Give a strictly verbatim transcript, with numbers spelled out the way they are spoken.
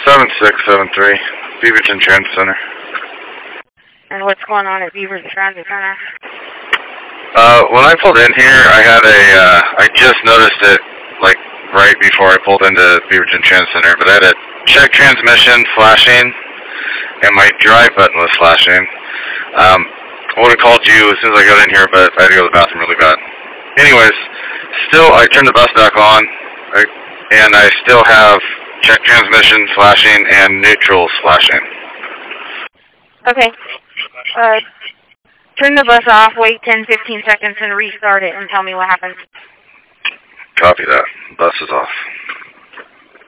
seven six seven three, Beaverton Transit Center. And what's going on at Beaverton Transit Center? Uh, when I pulled in here, I had a, uh, I just noticed it, like, right before I pulled into Beaverton Transit Center, but I had a check transmission flashing, and my drive button was flashing. Um, I would have called you as soon as I got in here, but I had to go to the bathroom really bad. Anyways, still, I turned the bus back on, I, and I still have check transmission flashing and neutrals flashing. Okay. Uh, turn the bus off, wait ten, fifteen seconds, and restart it and tell me what happens. Copy that. Bus is off.